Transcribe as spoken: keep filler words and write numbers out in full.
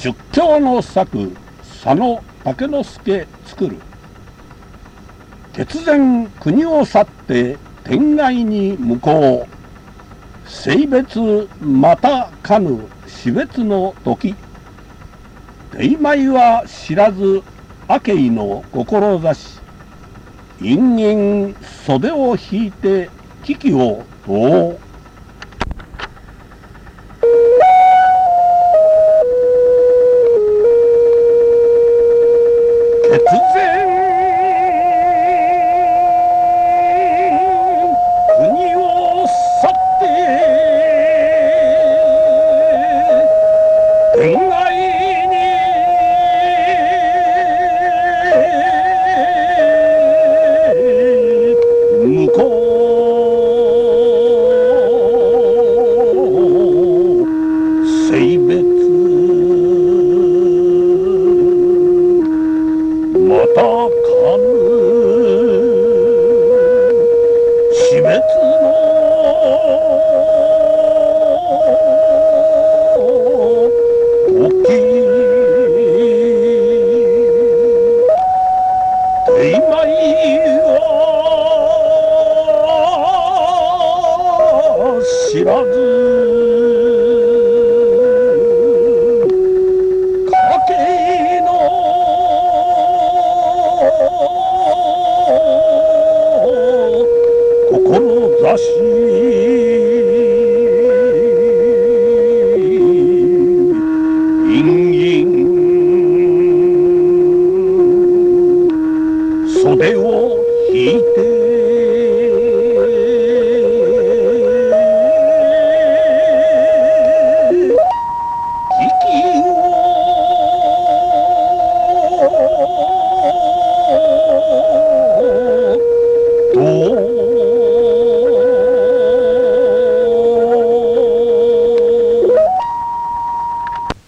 出張の作佐野武之助作る。突然国を去って天外に向こう。性別またかぬ死別の時。大枚は知らず明けいの志。陰陰袖を引いて危機を問う。突然国を去って天外に向こう。性別またかぬ死別の時。大枚は知らず袖を引いて危機を